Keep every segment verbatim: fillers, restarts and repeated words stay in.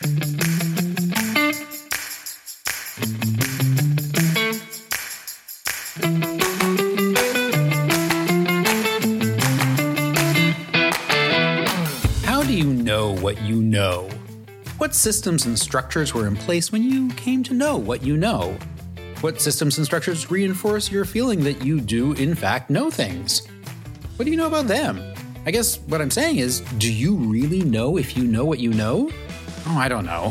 How do you know what you know? What systems and structures were in place when you came to know what you know? What systems and structures reinforce your feeling that you do, in fact, know things? What do you know about them? I guess what I'm saying is, do you really know if you know what you know? Oh, I don't know.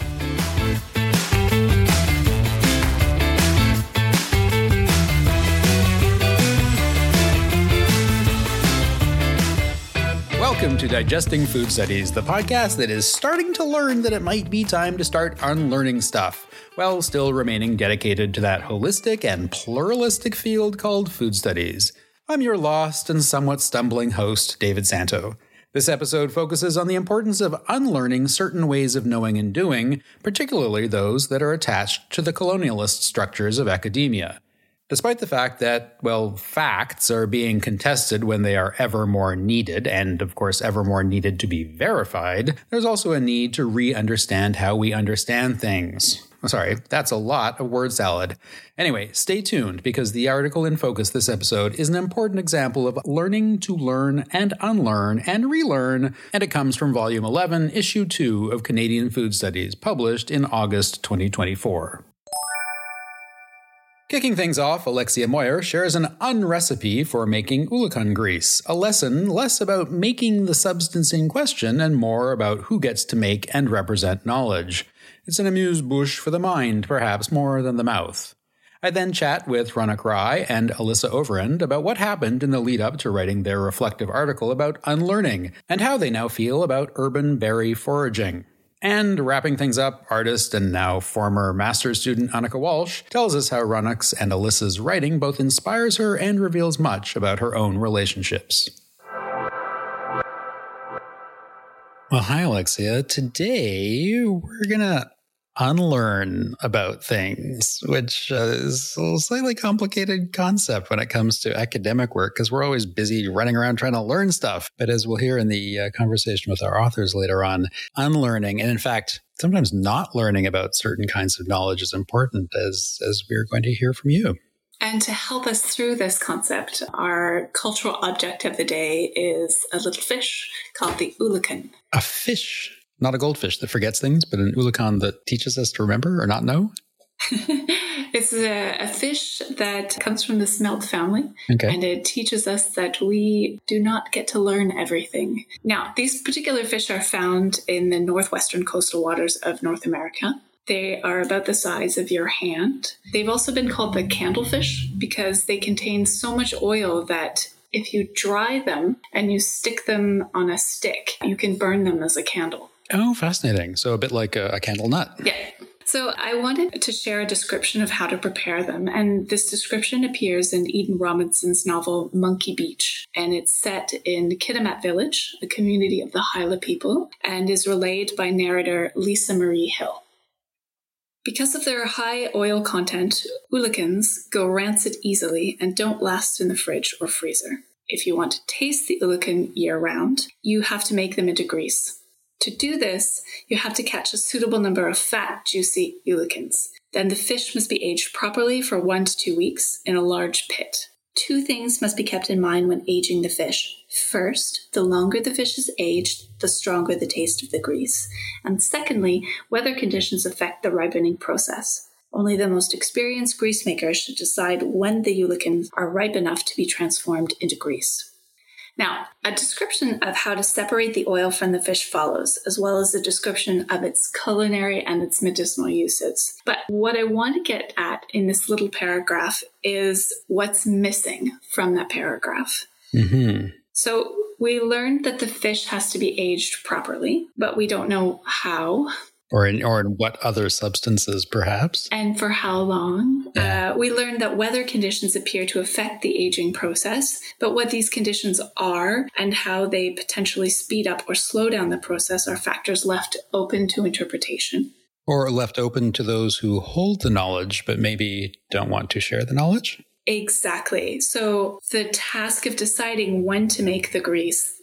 Welcome to Digesting Food Studies, the podcast that is starting to learn that it might be time to start unlearning stuff, while still remaining dedicated to that holistic and pluralistic field called food studies. I'm your lost and somewhat stumbling host, David Santo. This episode focuses on the importance of unlearning certain ways of knowing and doing, particularly those that are attached to the colonialist structures of academia. Despite the fact that, well, facts are being contested when they are ever more needed, and of course ever more needed to be verified, there's also a need to re-understand how we understand things. Sorry, that's a lot of word salad. Anyway, stay tuned, because the article in focus this episode is an important example of learning to learn and unlearn and relearn, and it comes from Volume eleven, Issue two of Canadian Food Studies, published in August twenty twenty-four. Kicking things off, Alexia Moyer shares an unrecipe for making ullucon grease, a lesson less about making the substance in question and more about who gets to make and represent knowledge. It's an amuse-bouche for the mind, perhaps more than the mouth. I then chat with Ronak Rai and Alyssa Overend about what happened in the lead-up to writing their reflective article about unlearning, and how they now feel about urban berry foraging. And wrapping things up, artist and now former master's student Annika Walsh tells us how Ronak's and Alyssa's writing both inspires her and reveals much about her own relationships. Well, hi, Alexia. Today, we're going to unlearn about things, which uh, is a slightly complicated concept when it comes to academic work, because we're always busy running around trying to learn stuff. But as we'll hear in the uh, conversation with our authors later on, unlearning, and in fact, sometimes not learning about certain kinds of knowledge is important, as, as we're going to hear from you. And to help us through this concept, our cultural object of the day is a little fish called the ullucon. A fish? Not a goldfish that forgets things, but an ullucon that teaches us to remember or not know? It's a, a fish that comes from the smelt family, okay. And it teaches us that we do not get to learn everything. Now, these particular fish are found in the northwestern coastal waters of North America. They are about the size of your hand. They've also been called the candlefish because they contain so much oil that if you dry them and you stick them on a stick, you can burn them as a candle. Oh, fascinating. So a bit like a, a candle nut. Yeah. So I wanted to share a description of how to prepare them. And this description appears in Eden Robinson's novel Monkey Beach. And it's set in Kitimat Village, a community of the Haida people, and is relayed by narrator Lisa Marie Hill. Because of their high oil content, ullucons go rancid easily and don't last in the fridge or freezer. If you want to taste the ullucon year-round, you have to make them into grease. To do this, you have to catch a suitable number of fat, juicy ullucons. Then the fish must be aged properly for one to two weeks in a large pit. Two things must be kept in mind when aging the fish. First, the longer the fish is aged, the stronger the taste of the grease. And secondly, weather conditions affect the ripening process. Only the most experienced grease makers should decide when the ullucons are ripe enough to be transformed into grease. Now, a description of how to separate the oil from the fish follows, as well as a description of its culinary and its medicinal uses. But what I want to get at in this little paragraph is what's missing from that paragraph. Mm-hmm. So we learned that the fish has to be aged properly, but we don't know how. Or in, or in what other substances, perhaps. And for how long. Yeah. Uh, we learned that weather conditions appear to affect the aging process, but what these conditions are and how they potentially speed up or slow down the process are factors left open to interpretation. Or left open to those who hold the knowledge, but maybe don't want to share the knowledge? Exactly. So the task of deciding when to make the grease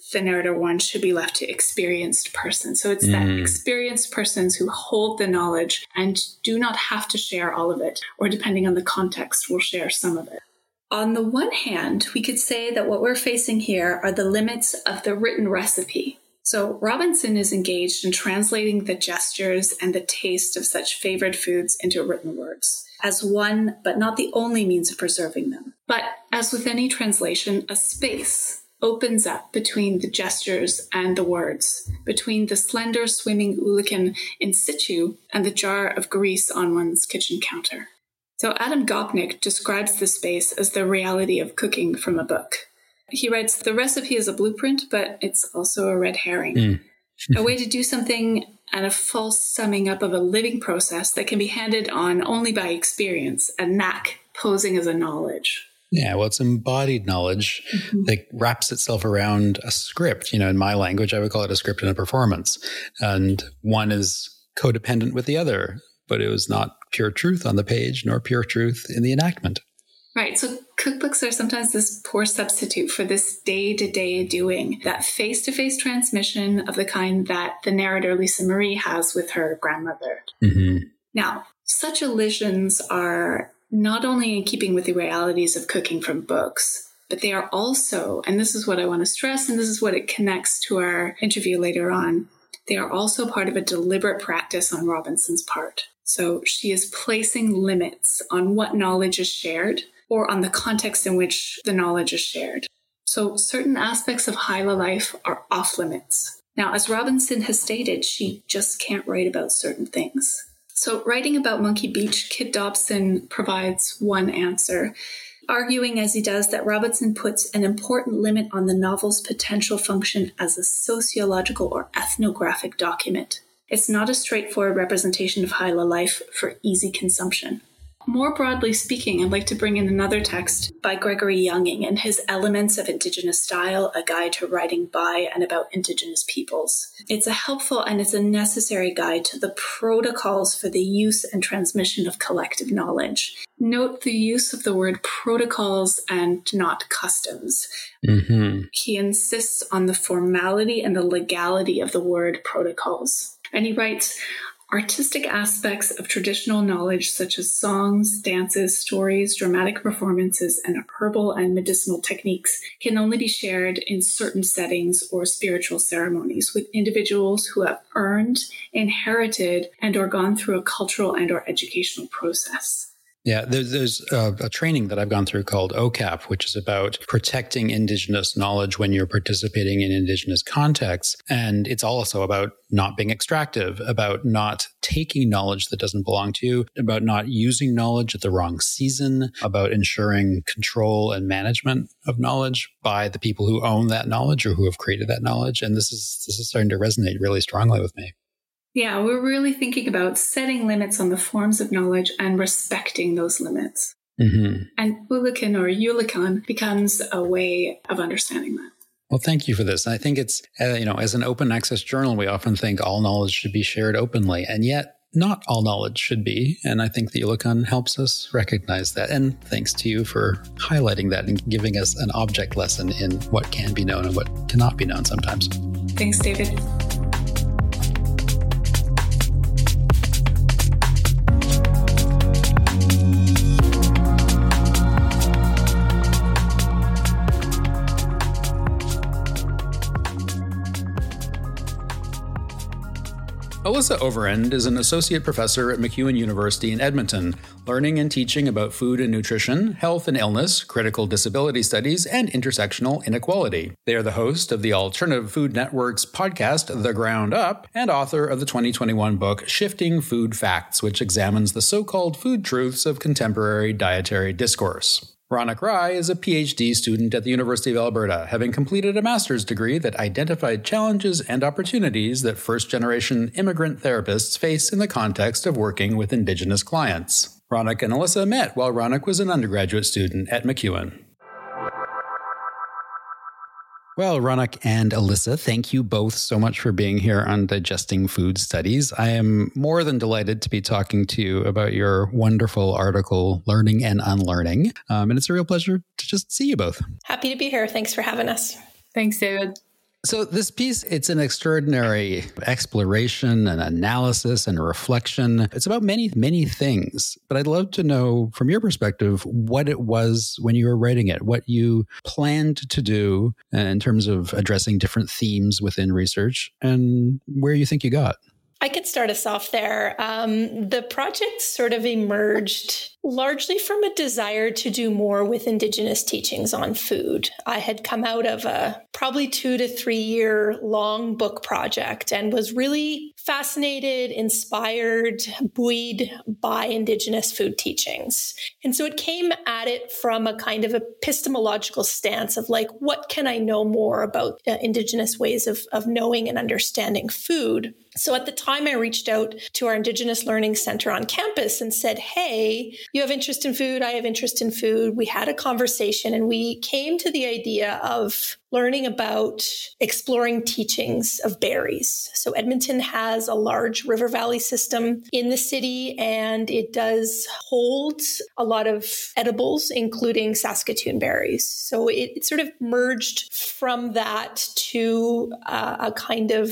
the narrator one should be left to experienced persons. So it's mm. that experienced persons who hold the knowledge and do not have to share all of it, or depending on the context, will share some of it. On the one hand, we could say that what we're facing here are the limits of the written recipe. So Robinson is engaged in translating the gestures and the taste of such favored foods into written words as one, but not the only means of preserving them. But as with any translation, a space opens up between the gestures and the words, between the slender swimming Ulican in situ and the jar of grease on one's kitchen counter. So Adam Gopnik describes the space as the reality of cooking from a book. He writes, the recipe is a blueprint, but it's also a red herring. Mm. A way to do something and a false summing up of a living process that can be handed on only by experience, a knack posing as a knowledge. Yeah, well, it's embodied knowledge mm-hmm. that wraps itself around a script. You know, in my language, I would call it a script and a performance. And one is codependent with the other, but it was not pure truth on the page, nor pure truth in the enactment. Right. So cookbooks are sometimes this poor substitute for this day-to-day doing, that face-to-face transmission of the kind that the narrator Lisa Marie has with her grandmother. Mm-hmm. Now, such elisions are not only in keeping with the realities of cooking from books, but they are also, and this is what I want to stress, and this is what it connects to our interview later on, they are also part of a deliberate practice on Robinson's part. So she is placing limits on what knowledge is shared, or on the context in which the knowledge is shared. So certain aspects of Hyla life are off limits. Now, as Robinson has stated, she just can't write about certain things. So writing about Monkey Beach, Kit Dobson provides one answer, arguing as he does that Robinson puts an important limit on the novel's potential function as a sociological or ethnographic document. It's not a straightforward representation of Hyla life for easy consumption. More broadly speaking, I'd like to bring in another text by Gregory Younging and his Elements of Indigenous Style, a guide to writing by and about Indigenous peoples. It's a helpful and it's a necessary guide to the protocols for the use and transmission of collective knowledge. Note the use of the word protocols and not customs. Mm-hmm. He insists on the formality and the legality of the word protocols. And he writes, artistic aspects of traditional knowledge such as songs, dances, stories, dramatic performances, and herbal and medicinal techniques can only be shared in certain settings or spiritual ceremonies with individuals who have earned, inherited, and or gone through a cultural and or educational process. Yeah, there's, there's a, a training that I've gone through called O C A P, which is about protecting Indigenous knowledge when you're participating in Indigenous contexts. And it's also about not being extractive, about not taking knowledge that doesn't belong to you, about not using knowledge at the wrong season, about ensuring control and management of knowledge by the people who own that knowledge or who have created that knowledge. And this is this is starting to resonate really strongly with me. Yeah, we're really thinking about setting limits on the forms of knowledge and respecting those limits. Mm-hmm. And Ulican or Ulican becomes a way of understanding that. Well, thank you for this. And I think it's, uh, you know, as an open access journal, we often think all knowledge should be shared openly, and yet not all knowledge should be. And I think the Ulican helps us recognize that. And thanks to you for highlighting that and giving us an object lesson in what can be known and what cannot be known sometimes. Thanks, David. Alyssa Overend is an associate professor at MacEwan University in Edmonton, learning and teaching about food and nutrition, health and illness, critical disability studies, and intersectional inequality. They are the host of the Alternative Food Network's podcast, The Ground Up, and author of the twenty twenty-one book, Shifting Food Facts, which examines the so-called food truths of contemporary dietary discourse. Ronak Rai is a P H D student at the University of Alberta, having completed a master's degree that identified challenges and opportunities that first-generation immigrant therapists face in the context of working with Indigenous clients. Ronak and Alyssa met while Ronak was an undergraduate student at MacEwan. Well, Ronak and Alyssa, thank you both so much for being here on Digesting Food Studies. I am more than delighted to be talking to you about your wonderful article, Learning and Unlearning. Um, and it's a real pleasure to just see you both. Happy to be here. Thanks for having us. Thanks, David. So this piece, it's an extraordinary exploration and analysis and reflection. It's about many, many things. But I'd love to know from your perspective what it was when you were writing it, what you planned to do in terms of addressing different themes within research and where you think you got. I could start us off there. Um, the project sort of emerged largely from a desire to do more with Indigenous teachings on food. I had come out of a probably two to three year long book project and was really fascinated, inspired, buoyed by Indigenous food teachings. And so it came at it from a kind of epistemological stance of like, what can I know more about uh, Indigenous ways of, of knowing and understanding food? So at the time, I reached out to our Indigenous Learning Center on campus and said, hey, you have interest in food. I have interest in food. We had a conversation and we came to the idea of learning about exploring teachings of berries. So Edmonton has a large river valley system in the city, and it does hold a lot of edibles, including Saskatoon berries. So it, it sort of merged from that to uh, a kind of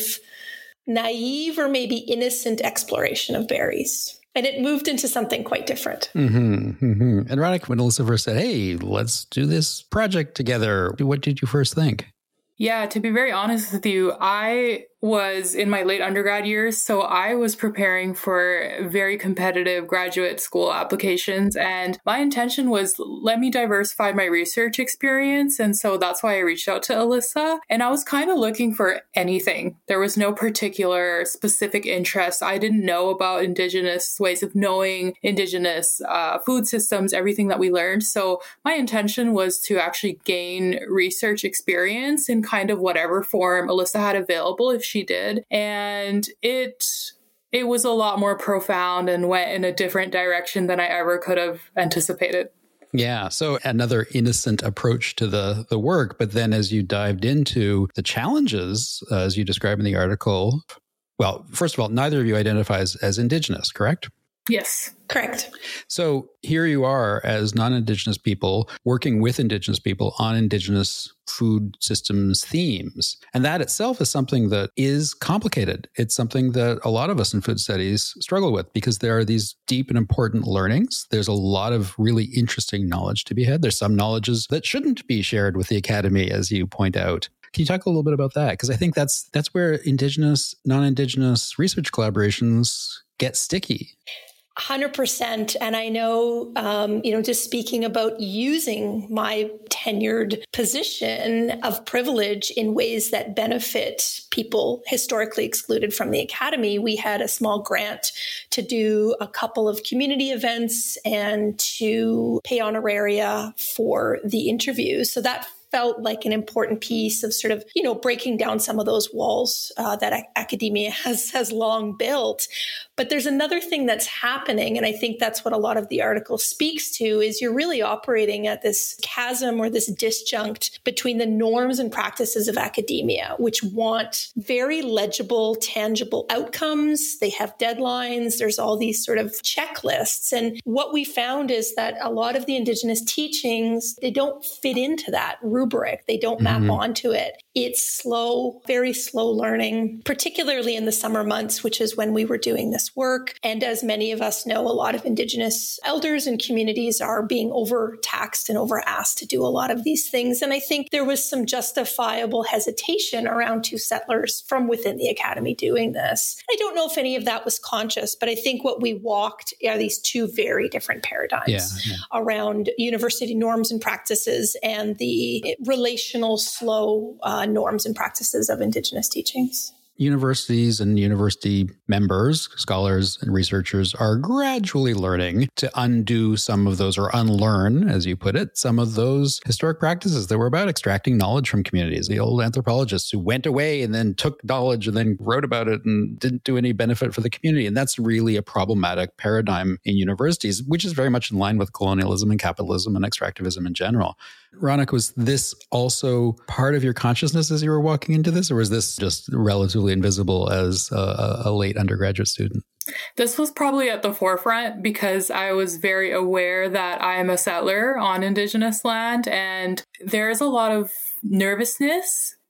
naive or maybe innocent exploration of berries. And it moved into something quite different. Mm-hmm, mm-hmm. And Ronak, when Alyssa first said, hey, let's do this project together, what did you first think? Yeah, to be very honest with you, I was in my late undergrad years, so I was preparing for very competitive graduate school applications, and my intention was, let me diversify my research experience, and so that's why I reached out to Alyssa, and I was kind of looking for anything. There was no particular specific interest. I didn't know about Indigenous ways of knowing, Indigenous uh, food systems, everything that we learned, so my intention was to actually gain research experience in kind of whatever form Alyssa had available, if she did. And it it was a lot more profound and went in a different direction than I ever could have anticipated. Yeah. So another innocent approach to the, the work. But then as you dived into the challenges, uh, as you describe in the article, well, first of all, neither of you identifies as Indigenous, correct? Yes. Correct. So here you are as non-Indigenous people working with Indigenous people on Indigenous food systems themes. And that itself is something that is complicated. It's something that a lot of us in food studies struggle with because there are these deep and important learnings. There's a lot of really interesting knowledge to be had. There's some knowledges that shouldn't be shared with the academy, as you point out. Can you talk a little bit about that? Because I think that's that's where Indigenous, non-Indigenous research collaborations get sticky. one hundred percent. And I know, um, you know, just speaking about using my tenured position of privilege in ways that benefit people historically excluded from the academy, we had a small grant to do a couple of community events and to pay honoraria for the interviews. So that felt like an important piece of sort of, you know, breaking down some of those walls uh, that a- academia has has long built. But there's another thing that's happening, and I think that's what a lot of the article speaks to, is you're really operating at this chasm or this disjunct between the norms and practices of academia, which want very legible, tangible outcomes. They have deadlines. There's all these sort of checklists. And what we found is that a lot of the Indigenous teachings, they don't fit into that rubric. They don't map mm-hmm. onto it. It's slow, very slow learning, particularly in the summer months, which is when we were doing this work. And as many of us know, a lot of Indigenous elders and communities are being overtaxed and overasked to do a lot of these things. And I think there was some justifiable hesitation around two settlers from within the academy doing this. I don't know if any of that was conscious, but I think what we walked are these two very different paradigms yeah, yeah. around university norms and practices and the relational, slow uh, norms and practices of Indigenous teachings. Universities and university members, scholars and researchers are gradually learning to undo some of those, or unlearn, as you put it, some of those historic practices that were about extracting knowledge from communities. The old anthropologists who went away and then took knowledge and then wrote about it and didn't do any benefit for the community. And that's really a problematic paradigm in universities, which is very much in line with colonialism and capitalism and extractivism in general. Ronak, was this also part of your consciousness as you were walking into this, or was this just relatively invisible as a, a late undergraduate student? This was probably at the forefront because I was very aware that I am a settler on Indigenous land, and there's a lot of nervousness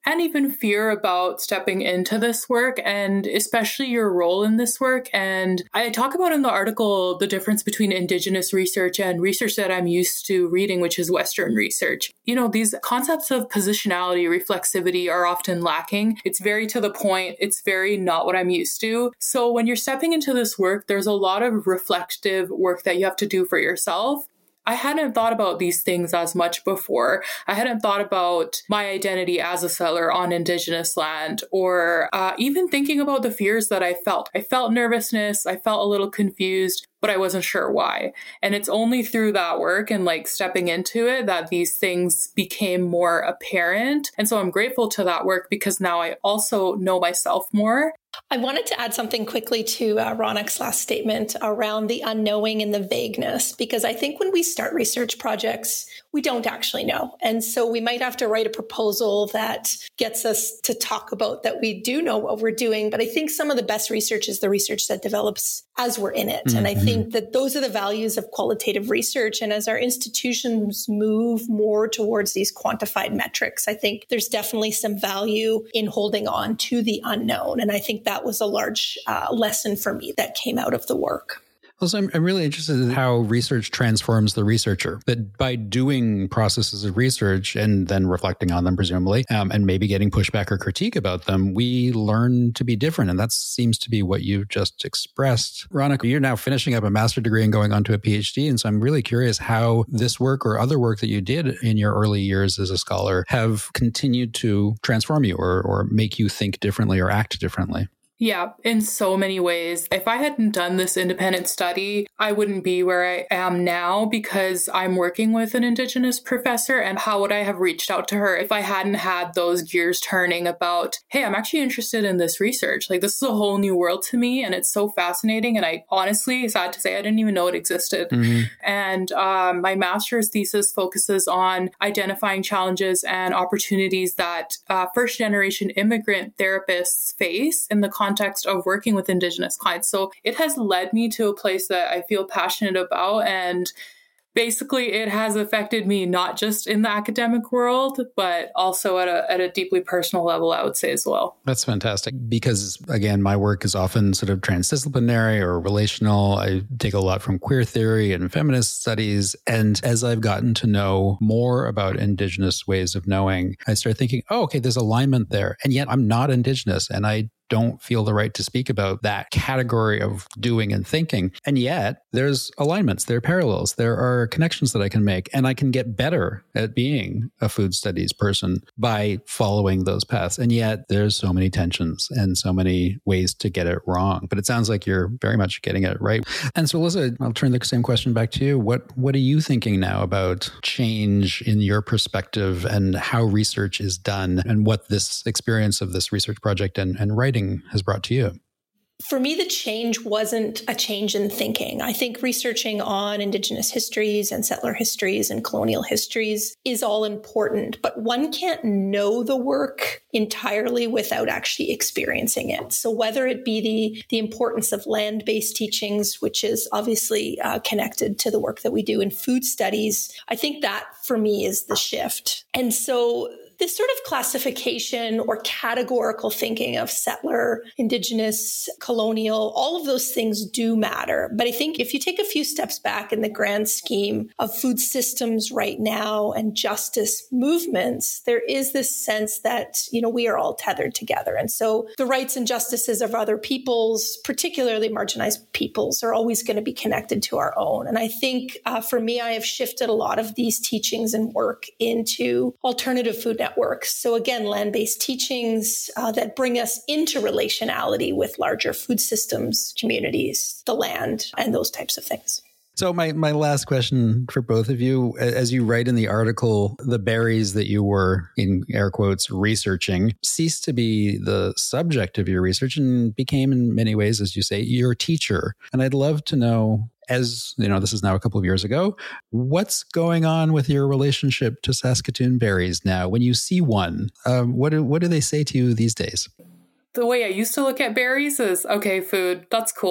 and even fear about stepping into this work, and especially your role in this work. And I talk about in the article the difference between Indigenous research and research that I'm used to reading, which is Western research. You know, these concepts of positionality, reflexivity are often lacking. It's very to the point. It's very not what I'm used to. So when you're stepping into this work, there's a lot of reflective work that you have to do for yourself. I hadn't thought about these things as much before. I hadn't thought about my identity as a settler on Indigenous land, or uh, even thinking about the fears that I felt. I felt nervousness. I felt a little confused, but I wasn't sure why. And it's only through that work and like stepping into it that these things became more apparent. And so I'm grateful to that work because now I also know myself more. I wanted to add something quickly to uh, Ronak's last statement around the unknowing and the vagueness, because I think when we start research projects, we don't actually know. And so we might have to write a proposal that gets us to talk about that we do know what we're doing. But I think some of the best research is the research that develops as we're in it. Mm-hmm. And I think that those are the values of qualitative research. And as our institutions move more towards these quantified metrics, I think there's definitely some value in holding on to the unknown. And I think that was a large uh, lesson for me that came out of the work. Also, I'm, I'm really interested in how research transforms the researcher, that by doing processes of research and then reflecting on them, presumably, um, and maybe getting pushback or critique about them, we learn to be different. And that seems to be what you've just expressed. Ronak, you're now finishing up a master's degree and going on to a PhD. And so I'm really curious how this work or other work that you did in your early years as a scholar have continued to transform you or, or make you think differently or act differently. Yeah, in so many ways. If I hadn't done this independent study, I wouldn't be where I am now because I'm working with an Indigenous professor. And how would I have reached out to her if I hadn't had those gears turning about, hey, I'm actually interested in this research. Like, this is a whole new world to me and it's so fascinating. And I honestly, sad to say, I didn't even know it existed. Mm-hmm. And um, my master's thesis focuses on identifying challenges and opportunities that uh, first generation immigrant therapists face in the context context of working with Indigenous clients. So it has led me to a place that I feel passionate about. And basically it has affected me not just in the academic world, but also at a at a deeply personal level, I would say as well. That's fantastic because, again, my work is often sort of transdisciplinary or relational. I take a lot from queer theory and feminist studies. And as I've gotten to know more about Indigenous ways of knowing, I start thinking, oh, okay, there's alignment there. And yet I'm not Indigenous and I don't feel the right to speak about that category of doing and thinking. And yet there's alignments, there are parallels, there are connections that I can make, and I can get better at being a food studies person by following those paths. And yet there's so many tensions and so many ways to get it wrong. But it sounds like you're very much getting it right. And so, Alyssa, I'll turn the same question back to you. What, what are you thinking now about change in your perspective and how research is done and what this experience of this research project and, and writing has brought to you? For me, the change wasn't a change in thinking. I think researching on Indigenous histories and settler histories and colonial histories is all important, but one can't know the work entirely without actually experiencing it. So whether it be the, the importance of land-based teachings, which is obviously uh, connected to the work that we do in food studies, I think that for me is the shift. And so this sort of classification or categorical thinking of settler, Indigenous, colonial, all of those things do matter. But I think if you take a few steps back in the grand scheme of food systems right now and justice movements, there is this sense that, you know, we are all tethered together. And so the rights and justices of other peoples, particularly marginalized peoples, are always going to be connected to our own. And I think uh, for me, I have shifted a lot of these teachings and work into alternative food networks. So again, land-based teachings uh, that bring us into relationality with larger food systems, communities, the land, and those types of things. So my, my last question for both of you, as you write in the article, the berries that you were, in air quotes, researching ceased to be the subject of your research and became in many ways, as you say, your teacher. And I'd love to know, as you know, this is now a couple of years ago, what's going on with your relationship to Saskatoon berries now? When you see one, um, what do, what do they say to you these days? The way I used to look at berries is, okay, food, that's cool.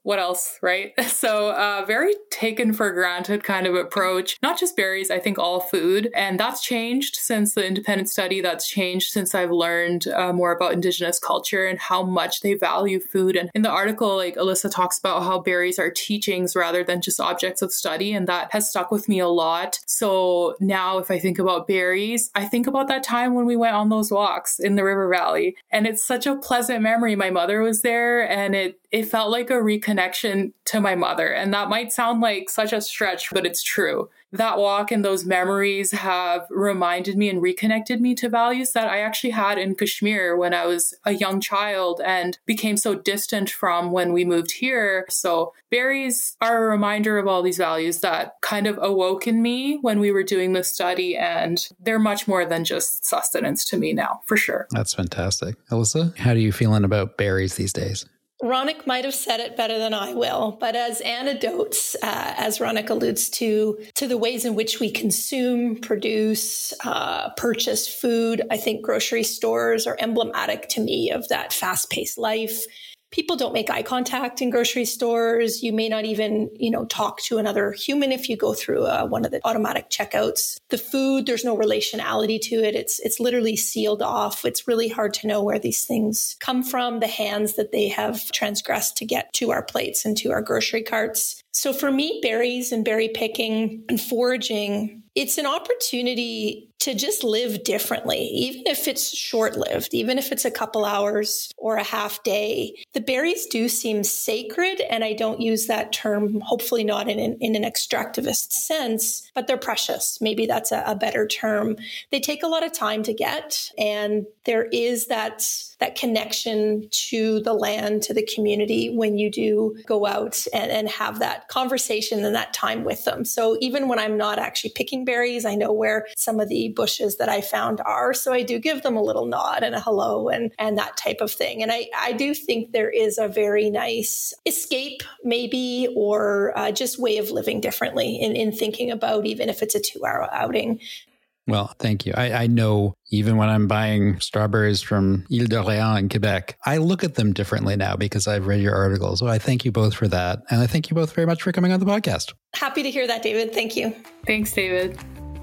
what else, right? So uh, very taken for granted kind of approach, not just berries, I think all food. And that's changed since the independent study. That's changed since I've learned uh, more about Indigenous culture and how much they value food. And in the article, like Alyssa talks about how berries are teachings rather than just objects of study. And that has stuck with me a lot. So now if I think about berries, I think about that time when we went on those walks in the river valley. And it's such a pleasant memory. My mother was there and it it felt like a reconnection to my mother. And that might sound like such a stretch, but it's true. That walk and those memories have reminded me and reconnected me to values that I actually had in Kashmir when I was a young child and became so distant from when we moved here. So berries are a reminder of all these values that kind of awoke in me when we were doing this study. And they're much more than just sustenance to me now, for sure. That's fantastic. Alyssa, how are you feeling about berries these days? Ronak might have said it better than I will, but as anecdotes, uh, as Ronak alludes to, to the ways in which we consume, produce, uh, purchase food, I think grocery stores are emblematic to me of that fast-paced life. People don't make eye contact in grocery stores. You may not even, you know, talk to another human if you go through uh, one of the automatic checkouts. The food, there's no relationality to it. It's it's literally sealed off. It's really hard to know where these things come from, the hands that they have transgressed to get to our plates and to our grocery carts. So for me, berries and berry picking and foraging, it's an opportunity to just live differently, even if it's short-lived, even if it's a couple hours or a half day. The berries do seem sacred, and I don't use that term, hopefully not in an, in an extractivist sense, but they're precious. Maybe that's a, a better term. They take a lot of time to get, and there is that, that connection to the land, to the community when you do go out and, and have that conversation and that time with them. So even when I'm not actually picking berries, I know where some of the bushes that I found are. So I do give them a little nod and a hello and, and that type of thing. And I, I do think there is a very nice escape maybe, or uh, just way of living differently in, in thinking about, even if it's a two hour outing. Well, thank you. I, I know even when I'm buying strawberries from Ile d'Orléans in Quebec, I look at them differently now because I've read your articles. So I thank you both for that. And I thank you both very much for coming on the podcast. Happy to hear that, David. Thank you. Thanks, David.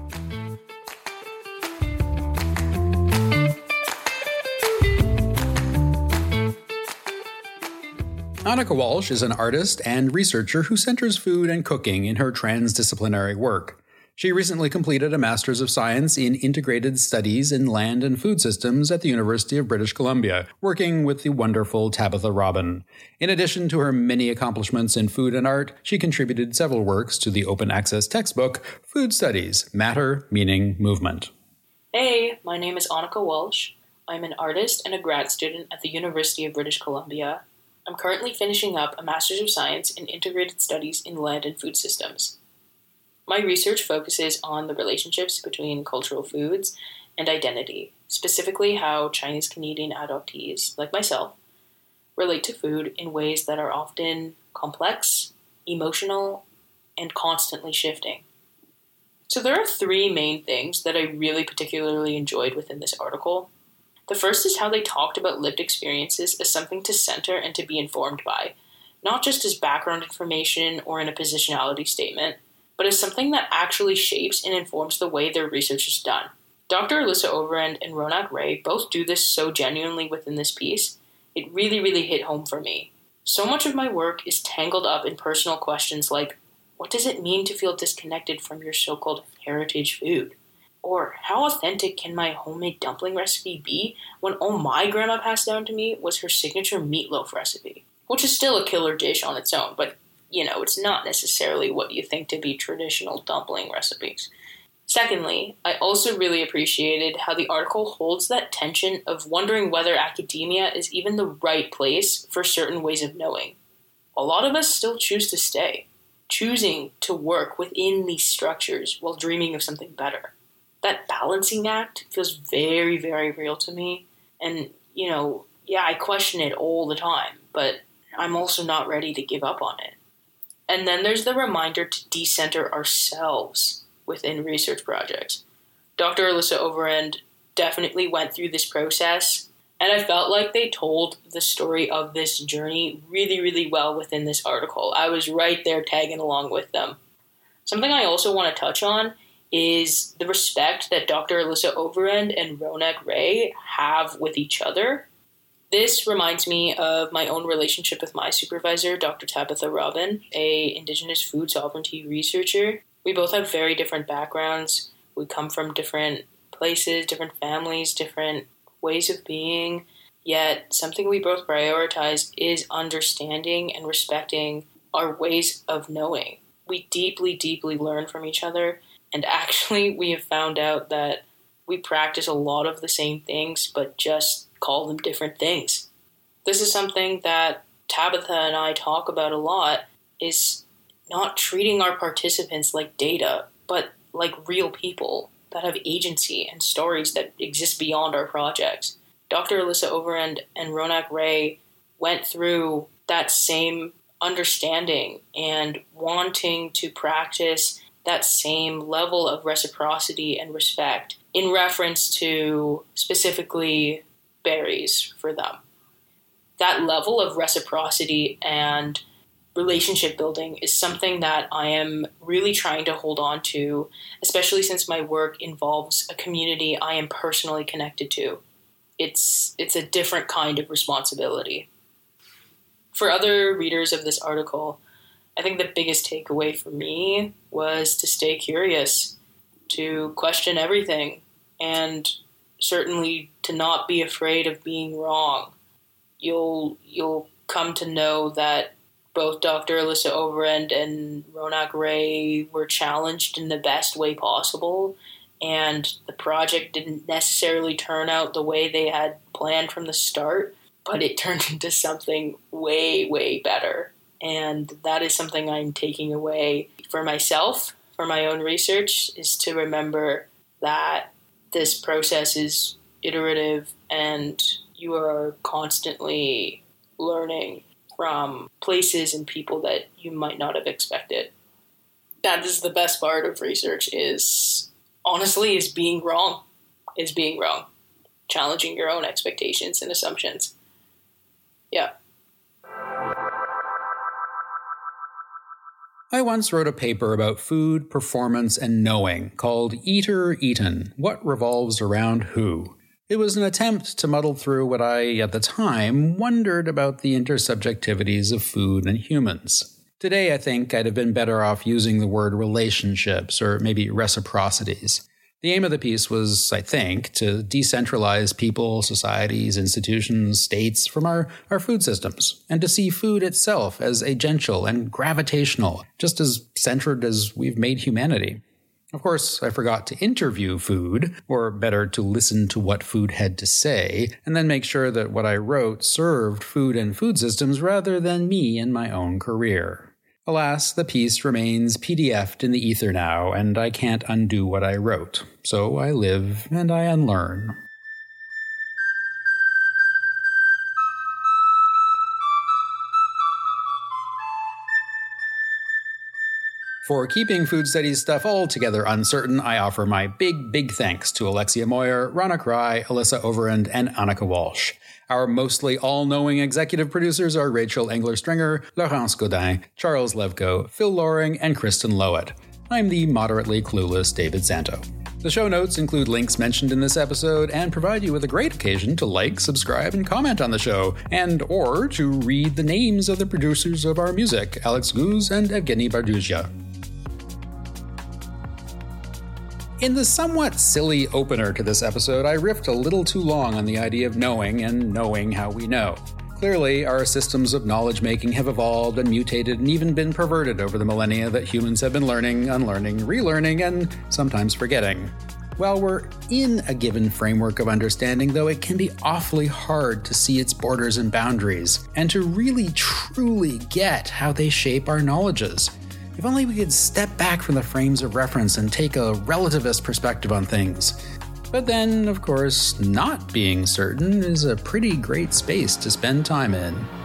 Annika Walsh is an artist and researcher who centers food and cooking in her transdisciplinary work. She recently completed a Master's of Science in Integrated Studies in Land and Food Systems at the University of British Columbia, working with the wonderful Tabitha Robin. In addition to her many accomplishments in food and art, she contributed several works to the open access textbook, Food Studies, Matter, Meaning, Movement. Hey, my name is Annika Walsh. I'm an artist and a grad student at the University of British Columbia. I'm currently finishing up a Master's of Science in Integrated Studies in Land and Food Systems. My research focuses on the relationships between cultural foods and identity, specifically how Chinese Canadian adoptees, like myself, relate to food in ways that are often complex, emotional, and constantly shifting. So there are three main things that I really particularly enjoyed within this article. The first is how they talked about lived experiences as something to center and to be informed by, not just as background information or in a positionality statement, but as something that actually shapes and informs the way their research is done. Doctor Alyssa Overend and Ronak Ray both do this so genuinely within this piece. It really, really hit home for me. So much of my work is tangled up in personal questions like, what does it mean to feel disconnected from your so-called heritage food? Or how authentic can my homemade dumpling recipe be when all my grandma passed down to me was her signature meatloaf recipe? Which is still a killer dish on its own, but you know, it's not necessarily what you think to be traditional dumpling recipes. Secondly, I also really appreciated how the article holds that tension of wondering whether academia is even the right place for certain ways of knowing. A lot of us still choose to stay, choosing to work within these structures while dreaming of something better. That balancing act feels very, very real to me. And, you know, yeah, I question it all the time, but I'm also not ready to give up on it. And then there's the reminder to decenter ourselves within research projects. Doctor Alyssa Overend definitely went through this process, And I felt like they told the story of this journey really, really well within this article. I was right there tagging along with them. Something I also want to touch on is the respect that Doctor Alyssa Overend and Ronak Ray have with each other. This reminds me of my own relationship with my supervisor, Doctor Tabitha Robin, a Indigenous food sovereignty researcher. We both have very different backgrounds. We come from different places, different families, different ways of being. Yet something we both prioritize is understanding and respecting our ways of knowing. We deeply, deeply learn from each other. And actually, we have found out that we practice a lot of the same things, but just call them different things. This is something that Tabitha and I talk about a lot, is not treating our participants like data, but like real people that have agency and stories that exist beyond our projects. Doctor Alyssa Overend and Ronak Ray went through that same understanding and wanting to practice that same level of reciprocity and respect in reference to specifically berries for them. That level of reciprocity and relationship building is something that I am really trying to hold on to, especially since my work involves a community I am personally connected to. It's it's a different kind of responsibility. For other readers of this article, I think the biggest takeaway for me was to stay curious, to question everything, and certainly to not be afraid of being wrong. You'll you'll come to know that both Doctor Alyssa Overend and Ronak Ray were challenged in the best way possible, and the project didn't necessarily turn out the way they had planned from the start, but it turned into something way, way better. And that is something I'm taking away for myself, for my own research, is to remember that this process is iterative and you are constantly learning from places and people that you might not have expected. That is the best part of research, is honestly is being wrong, is being wrong, challenging your own expectations and assumptions. Yeah. I once wrote a paper about food, performance, and knowing called Eater Eaten, What Revolves Around Who? It was an attempt to muddle through what I, at the time, wondered about the intersubjectivities of food and humans. Today, I think I'd have been better off using the word relationships or maybe reciprocities. The aim of the piece was, I think, to decentralize people, societies, institutions, states from our, our food systems, and to see food itself as agential and gravitational, just as centered as we've made humanity. Of course, I forgot to interview food, or better, to listen to what food had to say, and then make sure that what I wrote served food and food systems rather than me and my own career. Alas, the piece remains P D F'd in the ether now, and I can't undo what I wrote. So I live and I unlearn. For keeping food studies stuff altogether uncertain, I offer my big, big thanks to Alexia Moyer, Ronak Ray, Alyssa Overend, and Annika Walsh. Our mostly all-knowing executive producers are Rachel Engler-Stringer, Laurence Godin, Charles Levko, Phil Loring, and Kristen Lowett. I'm the moderately clueless David Santo. The show notes include links mentioned in this episode and provide you with a great occasion to like, subscribe, and comment on the show, and or to read the names of the producers of our music, Alex Guz and Evgeny Barduzha. In the somewhat silly opener to this episode, I riffed a little too long on the idea of knowing and knowing how we know. Clearly, our systems of knowledge-making have evolved and mutated and even been perverted over the millennia that humans have been learning, unlearning, relearning, and sometimes forgetting. While we're in a given framework of understanding, though, it can be awfully hard to see its borders and boundaries, and to really truly get how they shape our knowledges. If only we could step back from the frames of reference and take a relativist perspective on things. But then, of course, not being certain is a pretty great space to spend time in.